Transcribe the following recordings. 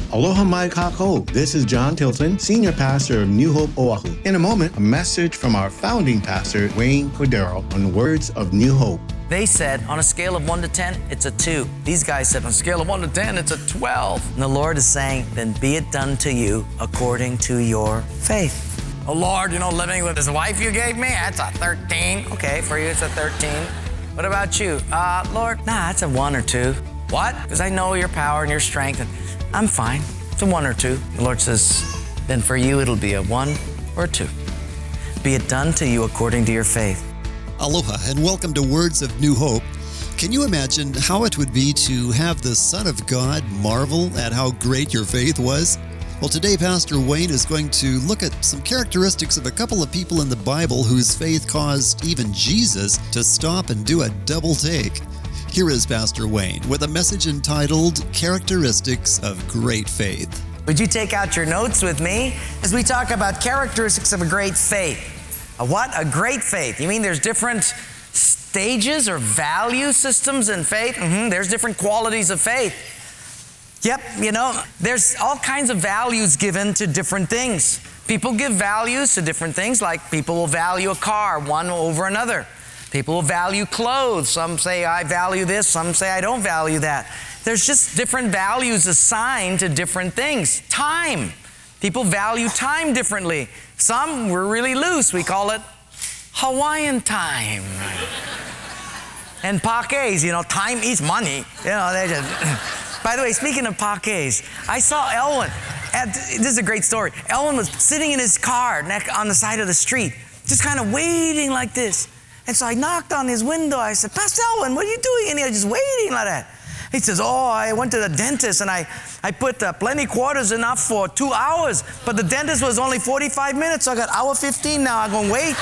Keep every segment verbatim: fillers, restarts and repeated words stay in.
Aloha mai kākou. This is John Tilton, Senior Pastor of New Hope Oahu. In a moment, a message from our founding pastor, Wayne Cordero, on words of New Hope. They said, on a scale of one to ten, it's a two. These guys said, on a scale of one to ten, it's a twelve. And the Lord is saying, then be it done to you according to your faith. Oh, Lord, you know, living with this wife you gave me, that's a thirteen. Okay, for you, it's a thirteen. What about you? Uh, Lord, nah, it's a one or two. What? Because I know your power and your strength, and I'm fine. It's a one or two. The Lord says, then for you, it'll be a one or a two. Be it done to you according to your faith. Aloha and welcome to Words of New Hope. Can you imagine how it would be to have the Son of God marvel at how great your faith was? Well, today Pastor Wayne is going to look at some characteristics of a couple of people in the Bible whose faith caused even Jesus to stop and do a double take. Here is Pastor Wayne with a message entitled Characteristics of Great Faith. Would you take out your notes with me as we talk about characteristics of a great faith? A what? A great faith. You mean there's different stages or value systems in faith? Mm-hmm. There's different qualities of faith. Yep, you know, there's all kinds of values given to different things. People give values to different things, like people will value a car one over another. People will value clothes. Some say, I value this. Some say, I don't value that. There's just different values assigned to different things. Time. People value time differently. Some, we're really loose. We call it Hawaiian time. And pakes, you know, time eats money. You know, they just... By the way, speaking of pakes, I saw Elwin. At, this is a great story. Elwin was sitting in his car neck on the side of the street, just kind of waiting like this. And so I knocked on his window. I said, Pastor Elwin, what are you doing in here just waiting like that? He says, oh, I went to the dentist and I, I put uh, plenty quarters enough for two hours, but the dentist was only forty-five minutes, so I got hour fifteen now. I'm going to wait.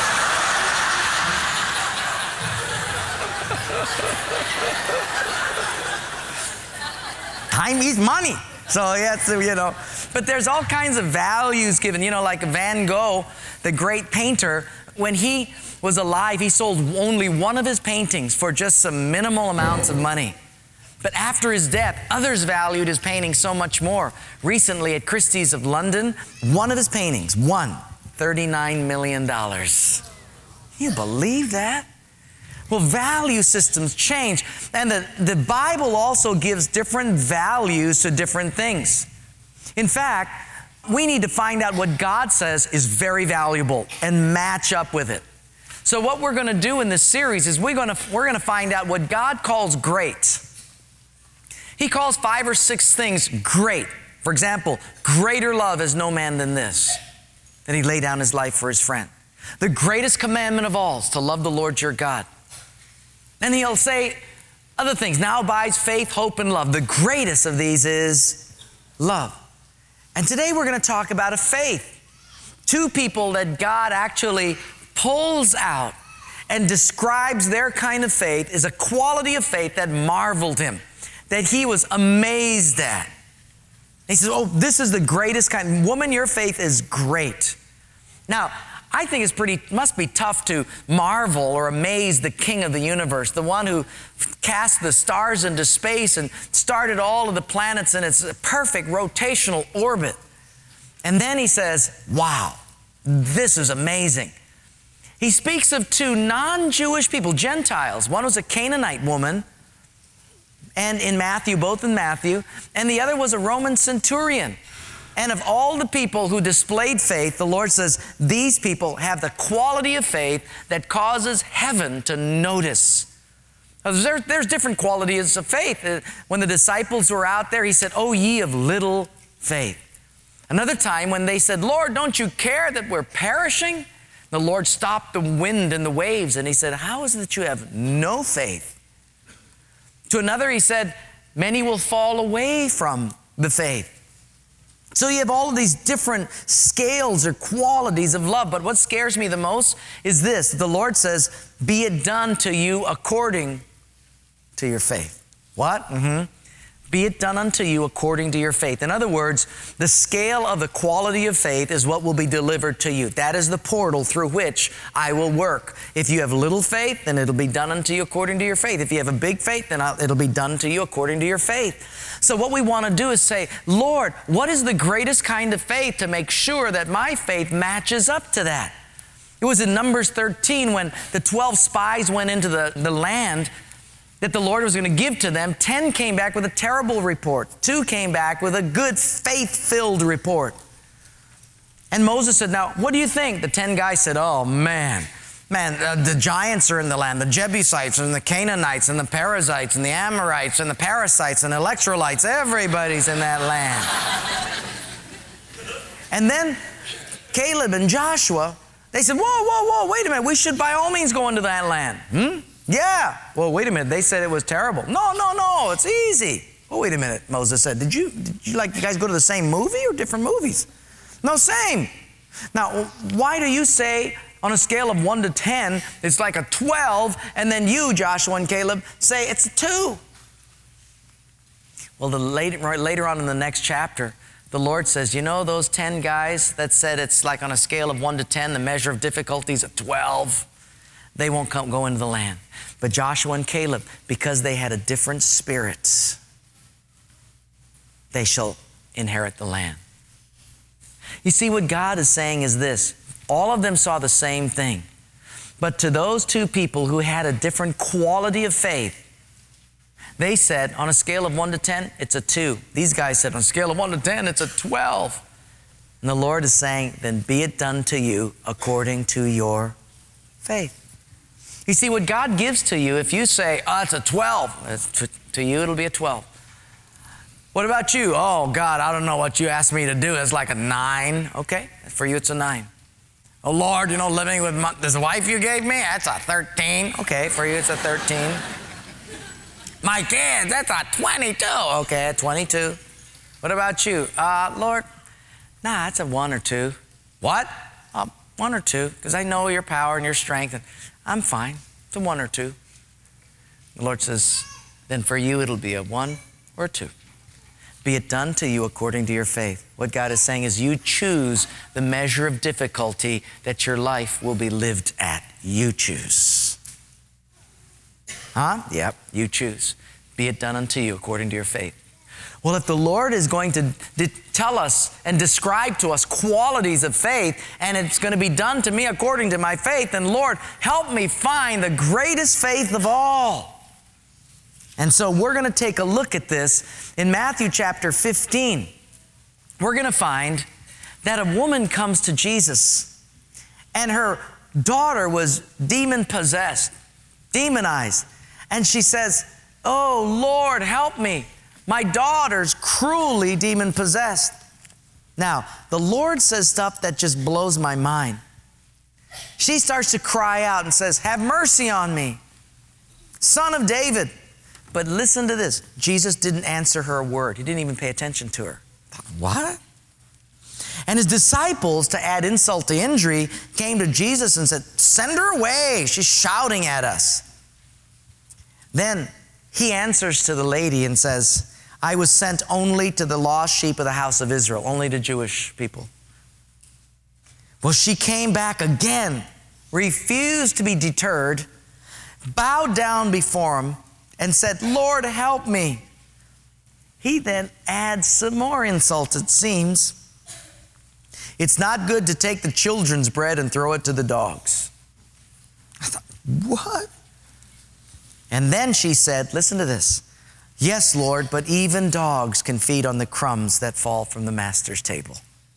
Time eats money. So, yeah, so, you know. But there's all kinds of values given. You know, like Van Gogh, the great painter, when he was alive, he sold only one of his paintings for just some minimal amounts of money. But after his death, others valued his painting so much more. Recently at Christie's of London, one of his paintings won thirty-nine million dollars. Can you believe that? Well, value systems change. And the, the Bible also gives different values to different things. In fact, we need to find out what God says is very valuable and match up with it. So what we're going to do in this series is we're going to, we're going to find out what God calls great. He calls five or six things great. For example, greater love is no man than this, that he lay down his life for his friend. The greatest commandment of all is to love the Lord your God. And he'll say other things. Now abides faith, hope, and love. The greatest of these is love. And today we're going to talk about a faith. Two people that God actually pulls out and describes their kind of faith is a quality of faith that marveled him, that he was amazed at. He says, oh, this is the greatest kind. Woman, your faith is great. Now, I think it's pretty, must be tough to marvel or amaze the King of the universe, the one who cast the stars into space and started all of the planets in its perfect rotational orbit. And then he says, wow, this is amazing. He speaks of two non-Jewish people, Gentiles. One was a Canaanite woman, and in Matthew, both in Matthew, and the other was a Roman centurion. And of all the people who displayed faith, the Lord says, these people have the quality of faith that causes heaven to notice. There, there's different qualities of faith. When the disciples were out there, he said, oh, ye of little faith. Another time when they said, Lord, don't you care that we're perishing? The Lord stopped the wind and the waves, and he said, how is it that you have no faith? To another, he said, many will fall away from the faith. So you have all of these different scales or qualities of love. But what scares me the most is this. The Lord says, be it done to you according to your faith. What? Mm-hmm. Be it done unto you according to your faith. In other words, the scale of the quality of faith is what will be delivered to you. That is the portal through which I will work. If you have little faith, then it'll be done unto you according to your faith. If you have a big faith, then I'll, it'll be done to you according to your faith. So what we want to do is say, Lord, what is the greatest kind of faith to make sure that my faith matches up to that? It was in Numbers thirteen when the twelve spies went into the, the land that the Lord was going to give to them. ten came back with a terrible report. Two came back with a good faith-filled report. And Moses said, now, what do you think? The ten guys said, oh, man. Man, uh, the giants are in the land, the Jebusites and the Canaanites and the Perizzites and the Amorites and the Parasites and the Electrolytes. Everybody's in that land. And then Caleb and Joshua, they said, whoa, whoa, whoa, wait a minute. We should by all means go into that land. Hmm? Yeah. Well, wait a minute. They said it was terrible. No, no, no. It's easy. Oh, wait a minute, Moses said. Did you, did you like you guys go to the same movie or different movies? No, same. Now, why do you say on a scale of one to ten, it's like a twelve, and then you, Joshua and Caleb, say it's a two? Well, the later, right, later on in the next chapter, the Lord says, you know those ten guys that said it's like on a scale of one to ten, the measure of difficulty is a twelve? They won't come, go into the land. But Joshua and Caleb, because they had a different spirit, they shall inherit the land. You see, what God is saying is this. All of them saw the same thing. But to those two people who had a different quality of faith, they said, on a scale of one to ten, it's a two. These guys said, on a scale of one to ten, it's a twelve. And the Lord is saying, then be it done to you according to your faith. You see, what God gives to you, if you say, oh, it's a twelve, to, to you it'll be a twelve. What about you? Oh, God, I don't know what you asked me to do. It's like a nine. Okay, for you it's a nine. Oh, Lord, you know, living with my, this wife you gave me, that's a thirteen. Okay, for you it's a thirteen. My kids, that's a twenty-two. Okay, a twenty-two. What about you? Uh, Lord, nah, that's a one or two. What? Uh, one or two, because I know your power and your strength, and I'm fine. It's a one or two. The Lord says, then for you it'll be a one or a two. Be it done to you according to your faith. What God is saying is you choose the measure of difficulty that your life will be lived at. You choose. Huh? Yep, you choose. Be it done unto you according to your faith. Well, if the Lord is going to de- tell us and describe to us qualities of faith, and it's going to be done to me according to my faith, then Lord, help me find the greatest faith of all. And so we're going to take a look at this in Matthew chapter fifteen. We're going to find that a woman comes to Jesus and her daughter was demon-possessed, demonized. And she says, oh, Lord, help me. My daughter's cruelly demon-possessed. Now, the Lord says stuff that just blows my mind. She starts to cry out and says, have mercy on me, Son of David. But listen to this. Jesus didn't answer her a word. He didn't even pay attention to her. What? And his disciples, to add insult to injury, came to Jesus and said, send her away. She's shouting at us. Then he answers to the lady and says, I was sent only to the lost sheep of the house of Israel, only to Jewish people. Well, she came back again, refused to be deterred, bowed down before him, and said, Lord, help me. He then adds some more insult, it seems. It's not good to take the children's bread and throw it to the dogs. I thought, what? And then she said, listen to this. Yes, Lord, but even dogs can feed on the crumbs that fall from the master's table.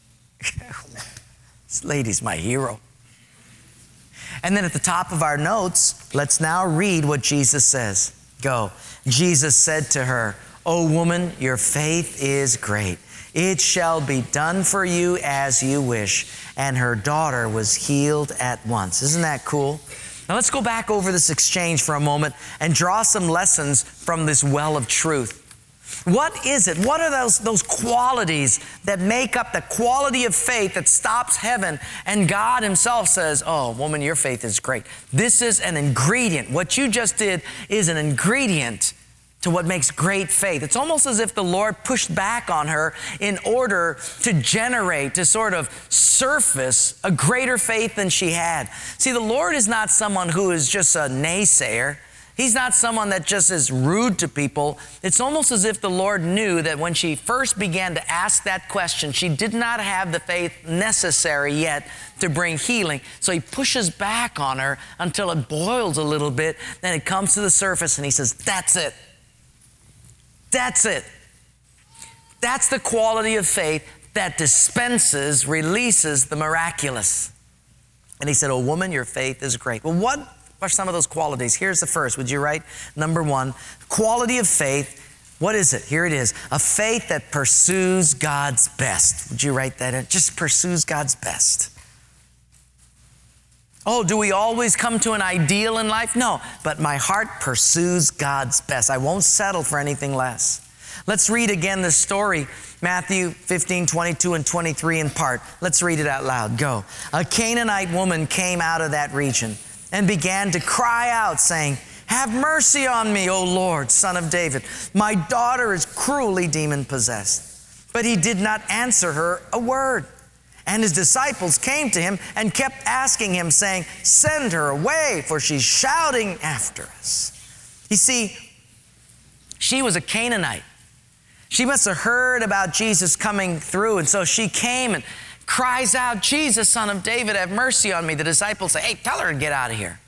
This lady's my hero. And then at the top of our notes, let's now read what Jesus says. Go. Jesus said to her, O woman, your faith is great. It shall be done for you as you wish. And her daughter was healed at once. Isn't that cool? Now let's go back over this exchange for a moment and draw some lessons from this well of truth. What is it? What are those, those qualities that make up the quality of faith that stops heaven? And God himself says, oh, woman, your faith is great. This is an ingredient. What you just did is an ingredient to what makes great faith. It's almost as if the Lord pushed back on her in order to generate, to sort of surface a greater faith than she had. See, the Lord is not someone who is just a naysayer. He's not someone that just is rude to people. It's almost as if the Lord knew that when she first began to ask that question, she did not have the faith necessary yet to bring healing. So he pushes back on her until it boils a little bit. Then it comes to the surface and he says, that's it. That's it. That's the quality of faith that dispenses, releases the miraculous. And he said, oh, woman, your faith is great. Well, what are some of those qualities? Here's the first. Would you write? Number one, quality of faith. What is it? Here it is. A faith that pursues God's best. Would you write that in? Just pursues God's best. Oh, do we always come to an ideal in life? No, but my heart pursues God's best. I won't settle for anything less. Let's read again this story, Matthew fifteen, twenty-two and twenty-three in part. Let's read it out loud. Go. A Canaanite woman came out of that region and began to cry out, saying, have mercy on me, O Lord, Son of David. My daughter is cruelly demon-possessed. But he did not answer her a word. And his disciples came to him and kept asking him, saying, send her away, for she's shouting after us. You see, she was a Canaanite. She must have heard about Jesus coming through, and so she came and cries out, Jesus, Son of David, have mercy on me. The disciples say, hey, tell her to get out of here.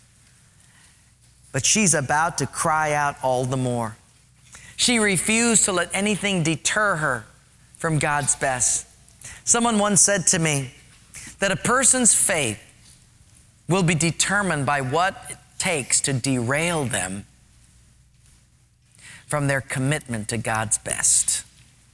But she's about to cry out all the more. She refused to let anything deter her from God's best. Someone once said to me that a person's faith will be determined by what it takes to derail them from their commitment to God's best.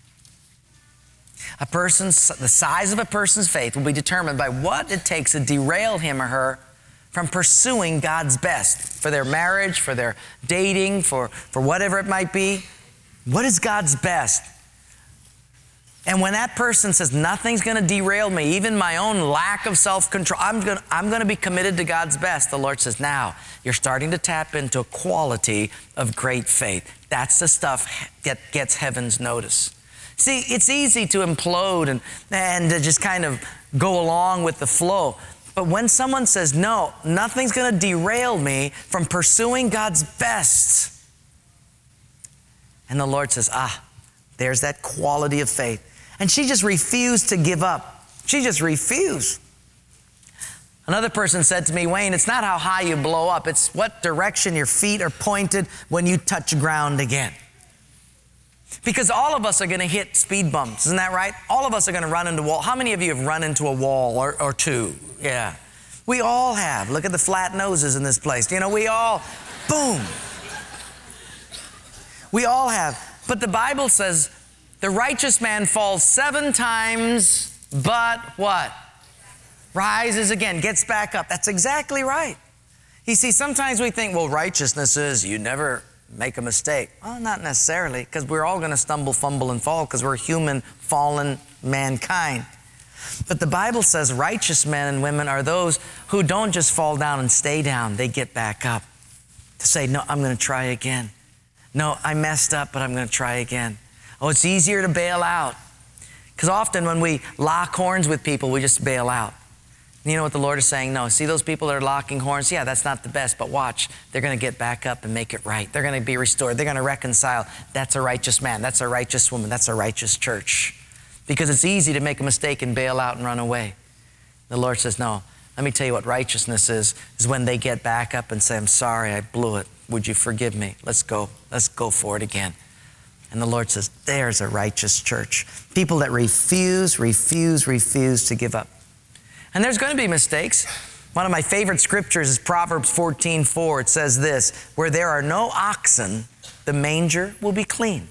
A person's, the size of a person's faith will be determined by what it takes to derail him or her from pursuing God's best for their marriage, for their dating, for, for whatever it might be. What is God's best? And when that person says, nothing's going to derail me, even my own lack of self-control, I'm going I'm going to be committed to God's best. The Lord says, now you're starting to tap into a quality of great faith. That's the stuff that gets heaven's notice. See, it's easy to implode and, and to just kind of go along with the flow. But when someone says, no, nothing's going to derail me from pursuing God's best, and the Lord says, ah, there's that quality of faith. And she just refused to give up. She just refused. Another person said to me, Wayne, it's not how high you blow up. It's what direction your feet are pointed when you touch ground again. Because all of us are going to hit speed bumps. Isn't that right? All of us are going to run into a wall. How many of you have run into a wall or, or two? Yeah. We all have. Look at the flat noses in this place. You know, we all, boom. We all have. But the Bible says, the righteous man falls seven times, but what? Rises again, gets back up. That's exactly right. You see, sometimes we think, well, righteousness is you never make a mistake. Well, not necessarily, because we're all going to stumble, fumble, and fall because we're human, fallen mankind. But the Bible says righteous men and women are those who don't just fall down and stay down. They get back up to say, no, I'm going to try again. No, I messed up, but I'm going to try again. Oh, it's easier to bail out. Because often when we lock horns with people, we just bail out. You know what the Lord is saying? No, see those people that are locking horns? Yeah, that's not the best, but watch. They're going to get back up and make it right. They're going to be restored. They're going to reconcile. That's a righteous man. That's a righteous woman. That's a righteous church. Because it's easy to make a mistake and bail out and run away. The Lord says, no, let me tell you what righteousness is, is when they get back up and say, I'm sorry, I blew it. Would you forgive me? Let's go. Let's go for it again. And the Lord says, there's a righteous church. People that refuse, refuse, refuse to give up. And there's going to be mistakes. One of my favorite scriptures is Proverbs fourteen four. It says this, where there are no oxen, the manger will be clean.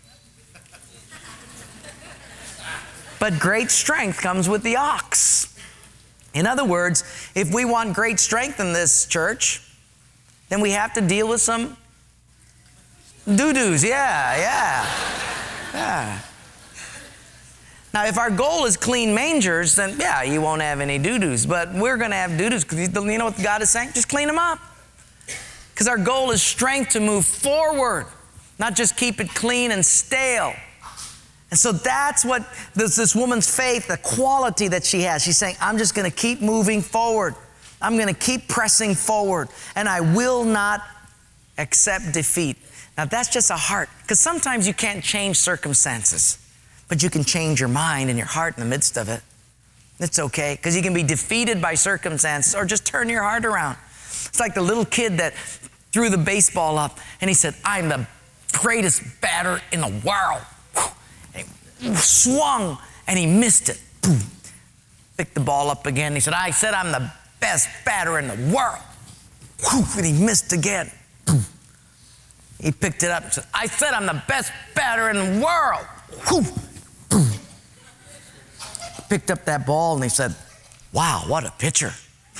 But great strength comes with the ox. In other words, if we want great strength in this church, then we have to deal with some doo-doos. Yeah, yeah, yeah. Now, if our goal is clean mangers, then yeah, you won't have any doo-doos. But we're going to have doo-doos because you know what God is saying? Just clean them up. Because our goal is strength to move forward, not just keep it clean and stale. And so that's what this, this woman's faith, the quality that she has. She's saying, I'm just going to keep moving forward. I'm going to keep pressing forward. And I will not accept defeat. Now that's just a heart, because sometimes you can't change circumstances, but you can change your mind and your heart in the midst of it. It's okay, because you can be defeated by circumstances or just turn your heart around. It's like the little kid that threw the baseball up and he said, I'm the greatest batter in the world. And he swung and he missed it. Boom. Picked the ball up again. He said, I said I'm the best batter in the world. And he missed again. Boom. He picked it up and said, I said I'm the best batter in the world. Boom. Picked up that ball and he said, wow, what a pitcher.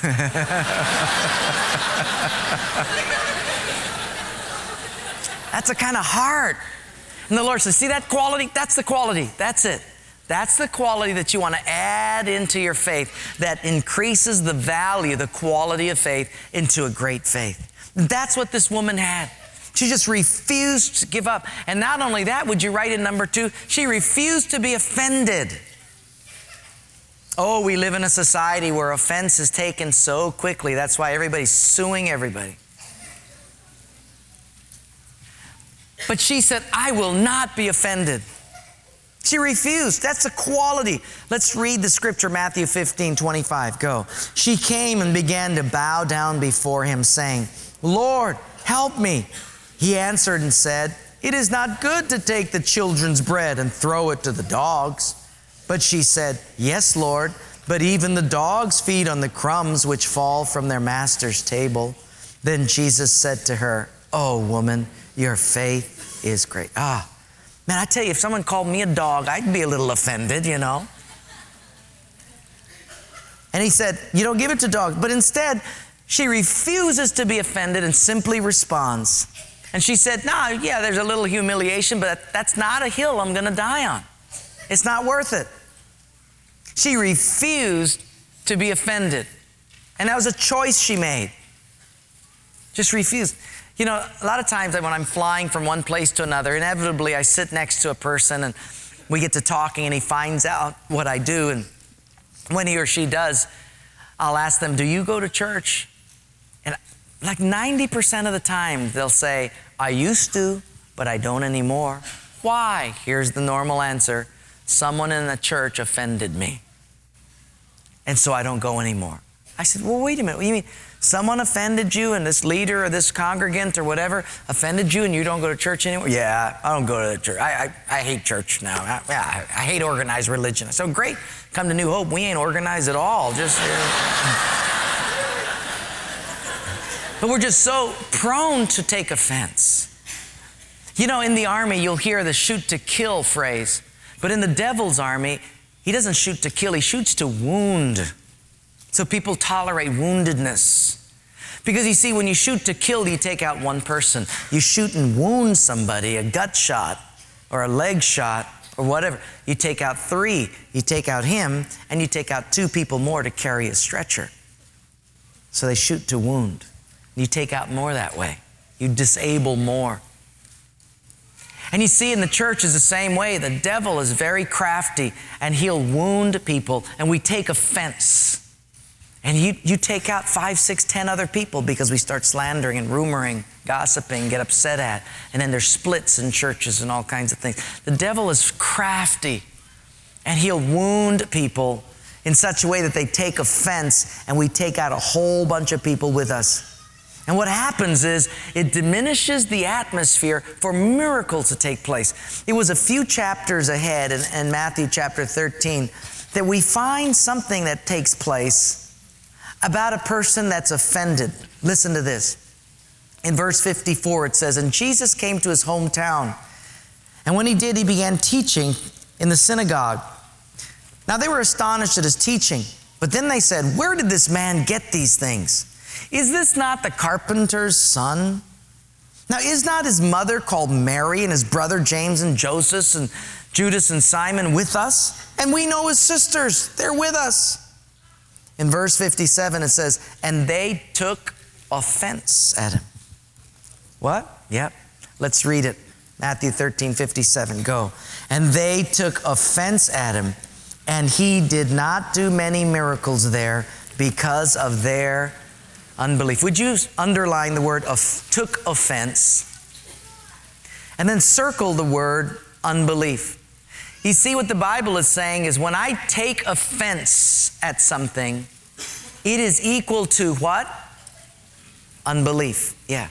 That's the kind of heart. And the Lord says, see that quality? That's the quality. That's it. That's the quality that you want to add into your faith that increases the value, the quality of faith into a great faith. That's what this woman had. She just refused to give up. And not only that, would you write in number two? She refused to be offended. Oh, we live in a society where offense is taken so quickly. That's why everybody's suing everybody. But she said, I will not be offended. She refused. That's a quality. Let's read the scripture, Matthew fifteen, twenty-five. Go. She came and began to bow down before him, saying, Lord, help me. He answered and said, it is not good to take the children's bread and throw it to the dogs. But she said, yes, Lord, but even the dogs feed on the crumbs which fall from their master's table. Then Jesus said to her, oh, woman, your faith is great. Ah, man, I tell you, if someone called me a dog, I'd be a little offended, you know. And he said, you don't give it to dogs. But instead, she refuses to be offended and simply responds. And she said, no, yeah, there's a little humiliation, but that's not a hill I'm going to die on. It's not worth it. She refused to be offended. And that was a choice she made. Just refused. You know, a lot of times when I'm flying from one place to another, inevitably I sit next to a person and we get to talking and he finds out what I do. And when he or she does, I'll ask them, do you go to church? And like ninety percent of the time they'll say, I used to, but I don't anymore. Why? Here's the normal answer. Someone in the church offended me. And so I don't go anymore. I said, well, wait a minute. What do you mean? Someone offended you and this leader or this congregant or whatever offended you and you don't go to church anymore? Yeah, I don't go to the church. I, I, I hate church now. I, yeah, I, I hate organized religion. I said, so great. Come to New Hope. We ain't organized at all. Just, uh, but we're just so prone to take offense. You know, in the army, you'll hear the shoot to kill phrase. But in the devil's army, he doesn't shoot to kill, he shoots to wound. So people tolerate woundedness. Because you see, when you shoot to kill, you take out one person. You shoot and wound somebody, a gut shot or a leg shot or whatever. You take out three, you take out him, and you take out two people more to carry a stretcher. So they shoot to wound. You take out more that way. You disable more. And you see, in the church is the same way. The devil is very crafty and he'll wound people, and we take offense. And you, you take out five, six, ten other people because we start slandering and rumoring, gossiping, get upset at. And then there's splits in churches and all kinds of things. The devil is crafty and he'll wound people in such a way that they take offense, and we take out a whole bunch of people with us. And what happens is it diminishes the atmosphere for miracles to take place. It was a few chapters ahead in, in Matthew chapter thirteen that we find something that takes place about a person that's offended. Listen to this. In verse fifty-four, it says, and Jesus came to his hometown. And when he did, he began teaching in the synagogue. Now they were astonished at his teaching. But then they said, where did this man get these things? Is this not the carpenter's son? Now, is not his mother called Mary, and his brother James and Joseph and Judas and Simon with us? And we know his sisters. They're with us. In verse fifty-seven, it says, and they took offense at him. What? Yep. Let's read it. Matthew thirteen, fifty-seven. Go. And they took offense at him, and he did not do many miracles there because of their unbelief. Would you underline the word of took offense and then circle the word unbelief? You see, what the Bible is saying is when I take offense at something, it is equal to what? Unbelief. Yeah.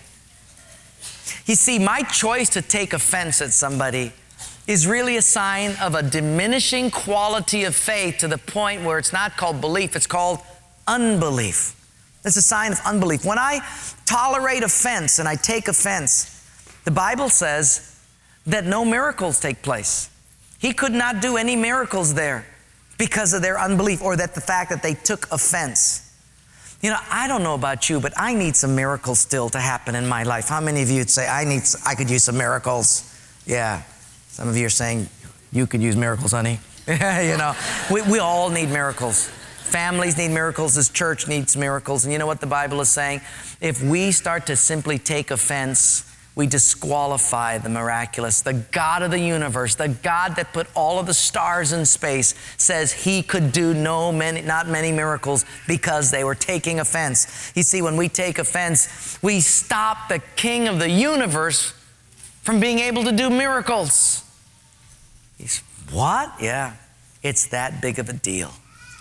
You see, my choice to take offense at somebody is really a sign of a diminishing quality of faith to the point where it's not called belief, it's called unbelief. It's a sign of unbelief. When I tolerate offense and I take offense, the Bible says that no miracles take place. He could not do any miracles there because of their unbelief, or that the fact that they took offense. You know, I don't know about you, but I need some miracles still to happen in my life. How many of you would say, I need, I could use some miracles? Yeah. Some of you are saying, you could use miracles, honey. You know, we, we all need miracles. Families need miracles. This church needs miracles. And you know what the Bible is saying? If we start to simply take offense, we disqualify the miraculous. The God of the universe, the God that put all of the stars in space, says He could do no many, not many miracles because they were taking offense. You see, when we take offense, we stop the King of the universe from being able to do miracles. He's, what? Yeah, it's that big of a deal.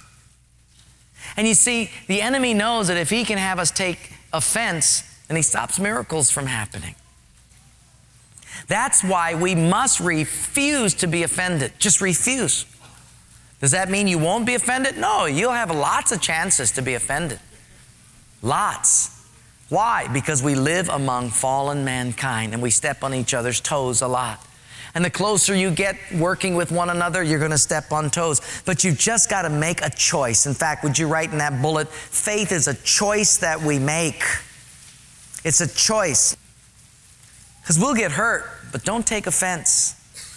And you see, the enemy knows that if he can have us take offense, then he stops miracles from happening. That's why we must refuse to be offended. Just refuse. Does that mean you won't be offended? No, you'll have lots of chances to be offended. Lots. Why? Because we live among fallen mankind and we step on each other's toes a lot. And the closer you get working with one another, you're going to step on toes. But you just got to make a choice. In fact, would you write in that bullet, faith is a choice that we make. It's a choice. Because we'll get hurt, but don't take offense.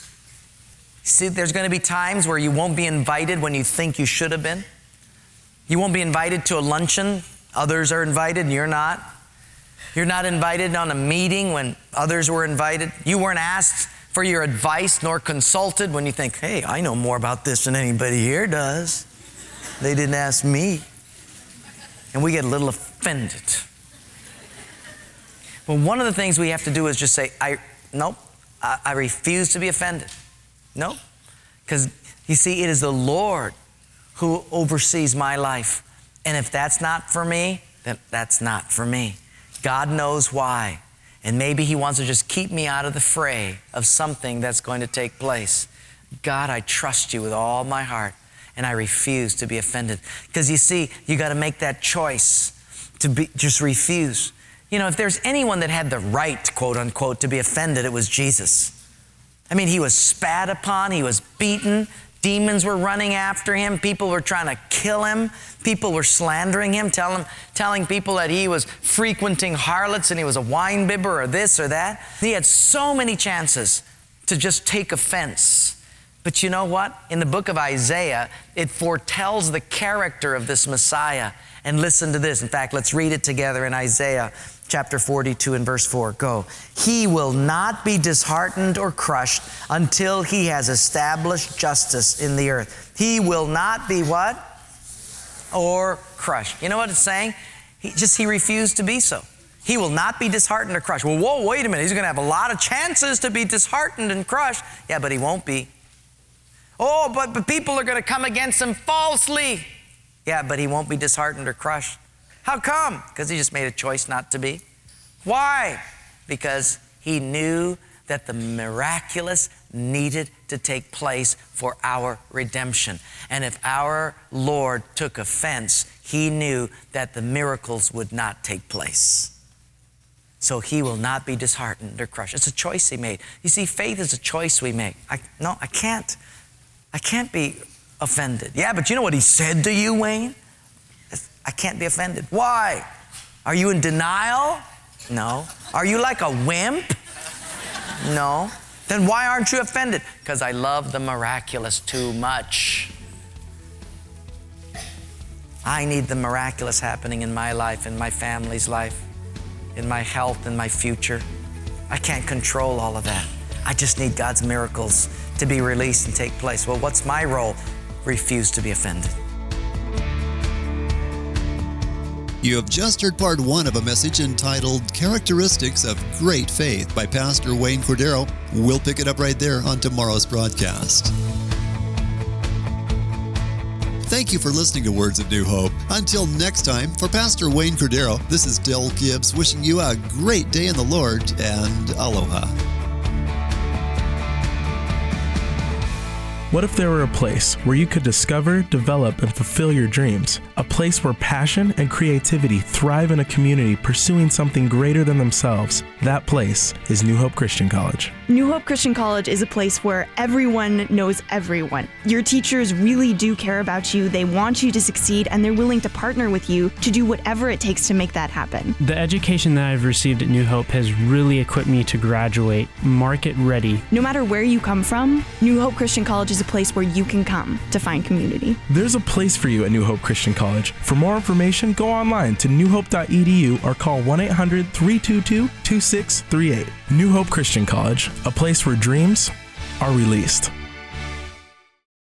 See, there's going to be times where you won't be invited when you think you should have been. You won't be invited to a luncheon. Others are invited and you're not. You're not invited on a meeting when others were invited. You weren't asked for your advice nor consulted when you think, hey, I know more about this than anybody here does. They didn't ask me. And we get a little offended. Well, one of the things we have to do is just say, I, nope, I, I refuse to be offended. Nope. Because you see, it is the Lord who oversees my life. And if that's not for me, then that's not for me. God knows why. And maybe He wants to just keep me out of the fray of something that's going to take place. God, I trust You with all my heart, and I refuse to be offended. Because you see, you got to make that choice to be, just refuse. You know, if there's anyone that had the right, quote unquote, to be offended, it was Jesus. I mean, He was spat upon, He was beaten, demons were running after Him, people were trying to kill Him, people were slandering Him, telling, telling people that He was frequenting harlots and He was a wine bibber or this or that. He had so many chances to just take offense. But you know what? In the book of Isaiah, it foretells the character of this Messiah. And listen to this. In fact, let's read it together in Isaiah chapter forty-two and verse four. Go. He will not be disheartened or crushed until He has established justice in the earth. He will not be what? Or crushed. You know what it's saying? He just, he refused to be so. He will not be disheartened or crushed. Well, whoa, wait a minute. He's going to have a lot of chances to be disheartened and crushed. Yeah, but he won't be. Oh, but, but people are going to come against him falsely. Yeah, but he won't be disheartened or crushed. How come? Because he just made a choice not to be. Why? Because he knew that the miraculous needed to take place for our redemption. And if our Lord took offense, He knew that the miracles would not take place. So He will not be disheartened or crushed. It's a choice He made. You see, faith is a choice we make. I, no, I can't. I can't be offended. Yeah, but you know what He said to you, Wayne? I can't be offended. Why? Are you in denial? No. Are you like a wimp? No. Then why aren't you offended? Because I love the miraculous too much. I need the miraculous happening in my life, in my family's life, in my health, in my future. I can't control all of that. I just need God's miracles to be released and take place. Well, what's my role? Refuse to be offended. You have just heard part one of a message entitled Characteristics of Great Faith by Pastor Wayne Cordero. We'll pick it up right there on tomorrow's broadcast. Thank you for listening to Words of New Hope. Until next time, for Pastor Wayne Cordero, this is Del Gibbs wishing you a great day in the Lord and aloha. What if there were a place where you could discover, develop, and fulfill your dreams? A place where passion and creativity thrive in a community pursuing something greater than themselves. That place is New Hope Christian College. New Hope Christian College is a place where everyone knows everyone. Your teachers really do care about you, they want you to succeed, and they're willing to partner with you to do whatever it takes to make that happen. The education that I've received at New Hope has really equipped me to graduate market ready. No matter where you come from, New Hope Christian College is a place where you can come to find community. There's a place for you at New Hope Christian College. For more information, go online to new hope dot e d u or call one eight hundred, three two two, two six three eight. New Hope Christian College, a place where dreams are released.